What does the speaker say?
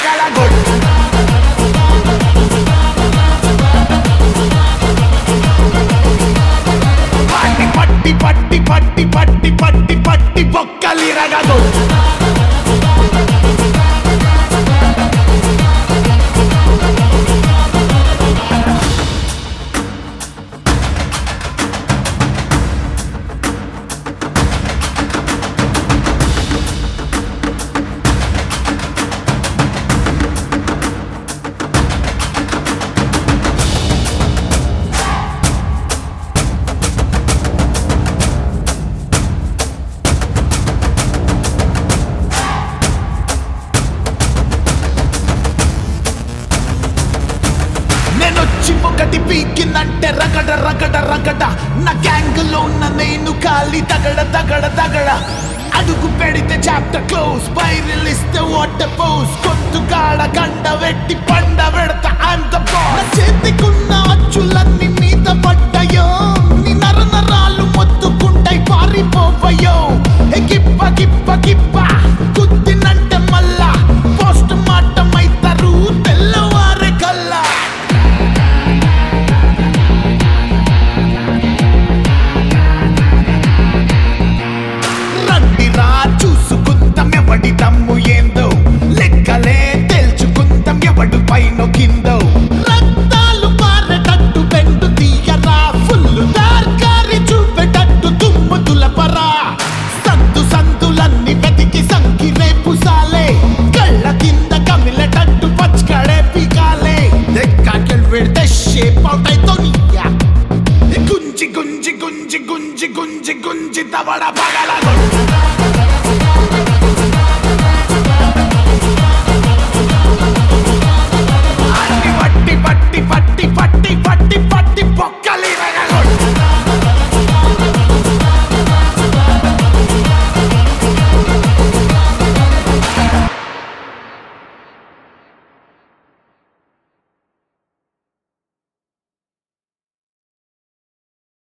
పగలగొట్టు పట్టి పట్టి పట్టి పట్టి పట్టి పట్టి పట్టి బొక్కలిరగొట్టు ఒకటి పీకినంటే రగడ రగడ రగడ నా గ్యాంగ్లో ఉన్న నేను ఖాళీ తగడ తగడ తగడ అడుగు పెడితే చాప్టర్ క్లోజ్ బైరిల్ ఇస్తే వాటర్ పోస్ కొత్తు కాడ గండ వెట్టి పండ పెడతా అంత బాస్ చేతికున్న అచ్చులన్నీ మీద పడ్డాయో నీ నర నరాలు మొత్తుకుంటాయి పారిపోవయో గిప్ప గిప్ప గిప్ప గుద్దినంటే మళ్ళా పోస్ట్ మార్టం అయితారు తెల్లవారే కల్లా చూసుకుందాం ఎవడి దమ్ము ఏందో లెక్కలే తెలుసుకుందాం ఎవడు పైన కిందో రక్తాలు పారేటట్టు బెండు తీయరా ఫుల్ దార్కారి చూపేటట్టు తుమ్ము తులపరా సందు సందులన్నీ వెతికి సంకి రేపు సాలే కళ్ళ కింద కమిలేటట్టు పచ్చకడే పీకాలే దెక్కాకెళ్ళి పెడితే షేప్ అవుట్ అయితోనియా గుంజి గుంజి గుంజి గుంజి గుంజి గుంజి తవడ పగలగొట్టు